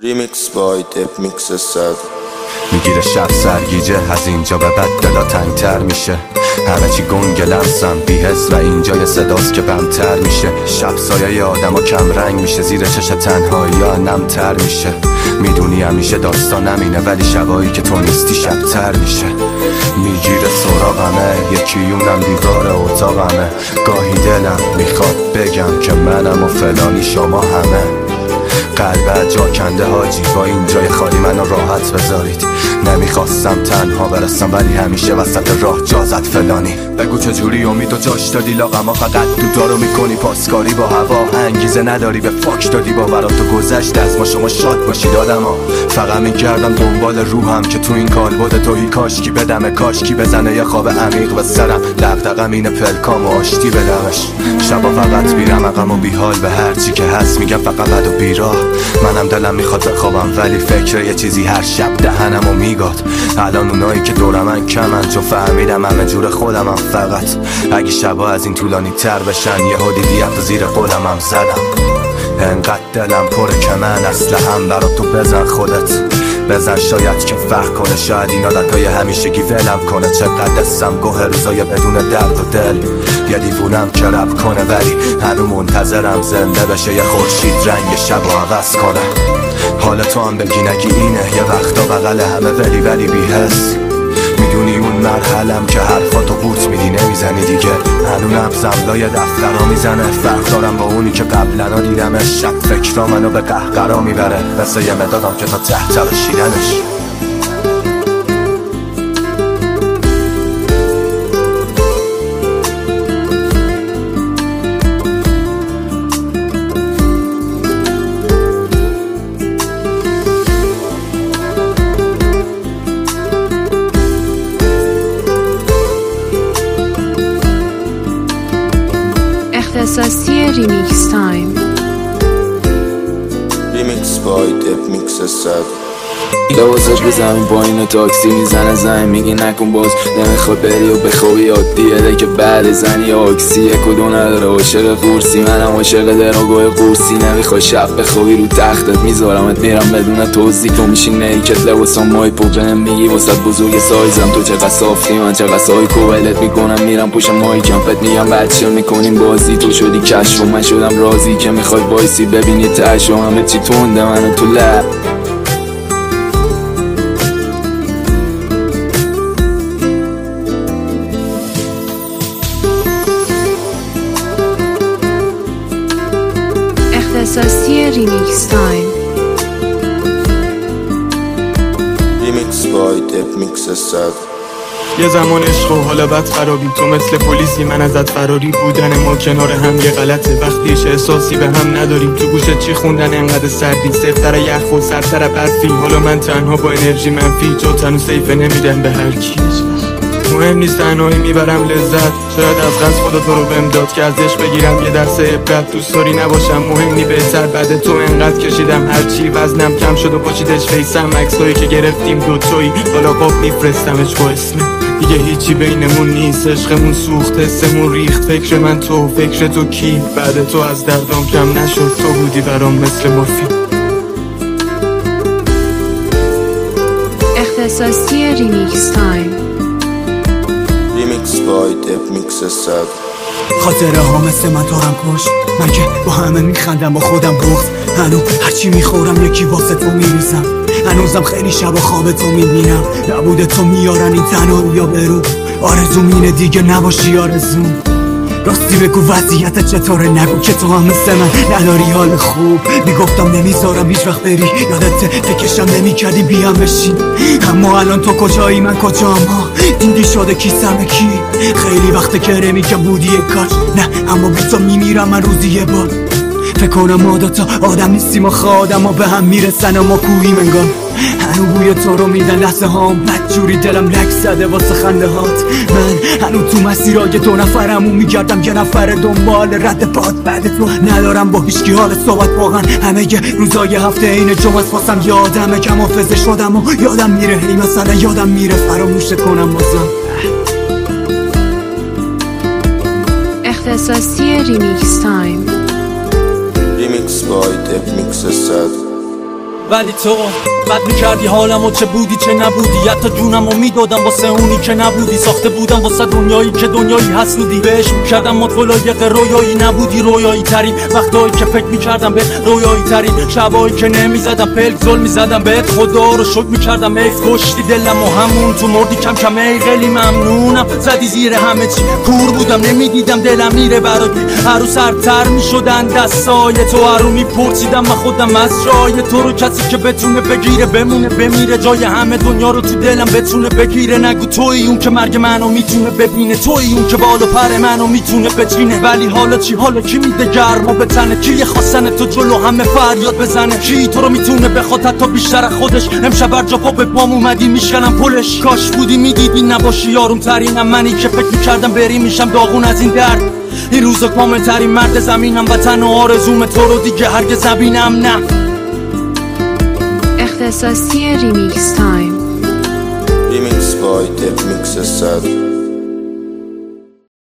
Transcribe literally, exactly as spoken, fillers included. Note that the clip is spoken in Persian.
ریمیکس بای دپ میکس صد. میگیره شب سرگیجه، از اینجا به بعد دلا تنگتر میشه، همه چی گنگ لمسم بی‌حس و اینجا یه صداست که بمتر میشه. شب سایه آدم ها کم رنگ میشه، زیر چش تنهایی ها نمتر میشه. میدونی همیشه داستان نمینه، ولی شبایی که تو نیستی شبتر میشه. میگیره سراغمه، یکی اونم دیوار اتاقمه. گاهی دلم میخواد بگم که منم و فلانی شما همه. قلب جا کنده حاجی، با این جای خالی منو راحت بذارید. نمیخواستم تنها برسم، ولی همیشه وسط راه جا زد فلانی. بگو چجوری امیدو جاش دادی لاغما، فقط دودارو میکنی پاسکاری با هوا. انگیزه نداری به فاک دادی باوراتو گذشت از ما، شما شاد باشید آدما. فقط میگردم دنبال روحم که تو این کالبد توهی کاشکی بدمه، کاشکی بزنه یه خواب عمیق به سرم. دغدغم اینه پلکام و آشتی بدمش. شبا فقط میرم عقم و بیحال به هرچی که هست میگم فقط بد و بیراه. منم دلم میخواد بخوابم، ولی فکر یه چیزی هر شب دهنمو میگاد. الان اونایی که دور من کمن، چون فهمیدم همه جور خودم هم. فقط اگه شبا از این طولانی تر بشن، یه هودی دیت زیر قلم هم زدم. انقدر دلم پره که من اسلحه‌ام برا تو بزن خودت. بزن شاید که فرق کنه، شاید این عادتهای همیشگی ولم کنه. چقدر دستم گوه روزای بدون درد و دل. یه دیوونم که رب کنه، ولی هنو منتظرم زنده بشه یه خورشید رنگ شب و عوض کنه. حال تو هم بگی نگی اینه، یه وقتا بغل همه ولی ولی بی‌حس. میدونی اون مرحلم که حرفاتو بوت میدی نمیزنی دیگه. هنو نبزم لای دفترها میزنه. فرق دارم با اونی که قبلنا دیدمش. شب فکرا منو به قهقرا میبره، مثل یه مدادم که تا ته تراشیدنش. اختصاصی ریمیکس تایم. ریمیکس بای دپ میکس صد. لباسش به زمین پایین تاکسی میزنه زنگ، میگی نکن باز نمیخواد بری و بخوابی. عادیه ده که بعد زنی آکسی یک و دو نداره. عاشق قورسی منم عاشق دراگاه قورسی. نمیخوای شب بخوابی رو تختت میذارمت میرم بدون توضیح. تو میشین نیکت لباسام مای پو بهم میگی واسه بزرگ سایزم. تو چقدر صافی من چقدر سایکو ولت میکنم. میرم پوش مایکم فت میگم بچه میکنیم بازی. تو شدی کشف و من شدم رازی که میخوای بایسی ببینی تش و همه چی تونده منو تو لب. اختصاصی ریمیکس تایم. ریمیکس بای دپ میکس صد. یه زمان عشق و حالا بد خرابی. تو مثل پلیسی من ازت فراری. بودن ما کنار هم یه غلطه، وقتیش احساسی به هم نداریم. تو گوشت چی خوندن انقدر سردی، سفتر یخ و سرتر برفی. حالا من تنها با انرژی منفی، جو تنو سیفه نمیدن به هر کی. مهم نیست تنهایی میبرم لذت، شاید از قصد خدا تو رو بهم داد که ازش بگیرم یه درس عبرت. دوست داری نباشم مهم نی بهتر، بعد تو انقدر کشیدم هرچی وزنم کم شد و پاشیدش فیسم. عکسایی که گرفتیم دوتایی حالا قاب میفرستمش با اسم. دیگه هیچی بینمون نیست، عشقمون سوخت، حسمون ریخت. فکر من تو فکر تو کی، بعد تو از دردام کم نشد. تو بودی برام مثل مورفین. اختصاصی ریمیکس تایم. ریمیکس بای دپ میکس صد. خاطره ها مثل من دارم کش، من که با همه میخندم با خودم بغض. هنو هرچی میخورم یکی واسه تو میریزم. هنوزم خیلی شب خواب تو میبینم. نبوده تو میارن این تنهایی یا برو. آرزوم اینه دیگه نباشی آرزوم. راستی بگو وضعیت چطوره، نگو که تو هم مثل من نداری حال خوب. میگفتم نمیذارم هیچ وقت بری، یادت فکرشم نمیکردی بیام بشین. اما الان تو کجایی من کجام ها، دیدی شده کیسم کی. خیلی وقته که نمیگم بودی یک کاش، نه اما بی تو میمیرم من روزی یه بار. فکر کنم ما دوتا آدم نیستیم آخه آدم ها به هم میرسن اما کوهیم انگار. هنو بوی تو رو میدن لحظه هام، بدجوری دلم لک زده واسه خنده هات. من هنو تو مسیرای دو نفرمون میگردم، یه نفر دنبال رد پات. بعد تو ندارم با هیچکی حال صحبت، واقعا همه ی روزای هفته این جمعه واسم یادمه کم حافظه شدم و یادم میره هی مثلا یادم میره فراموشت کنم بازم. اختصاصی ریمیکس تایم. ریمیکس بای دپ میکس صد. ولی تو بد میکردی حالمو، چه بودی چه نبودی، حتی جونمو میدادم واسه اونی که نبودی. ساخته بودم واسه دنیایی که دنیایی حسودی، بهش میکردم مطلایق رویایی نبودی. رویایی ترین وقتایی که فکر میکردم به رویایی ترین شبایی که نمیزدم پلک زل میزدم بهت، خدا رو شکر میکردم حیف کشتی دلم و همون تو مردی کم کم. ای خیلی ممنونم زدی زیر همه چی، کور بودم نمیدیدم دلم میره برات، هر رو سرتر میشدن دستای تو، هر رو میپرسیدم من خودم از جای تو رو. کسی که بتونه بگیره بمونه بمیره، جای همه دنیا رو تو دلم بتونه بگیره. نگو توی اون که مرگ منو میتونه ببینه، توی اون که بالو پر منو میتونه بچینه. ولی حالا چی؟ حالا کی میده گرما به تنه؟ کی خواستن تو جلو همه فریاد بزنه؟ کی تو رو میتونه بخواد حتی بیشتر از خودش؟ امشب بر جا پا به پام اومدی میشکنم پلش. کاش بودی میدیدی نباشی یارم ترینم، منی که فکر میکردم بری میشم داغون از این درد. این روزا کامل ترین مرد زمینم، وطن و آرزوم تو رو دیگه هرگز نبینم. نه اختصاصی ریمیکس تایم. Remix by Tech Mix Sad.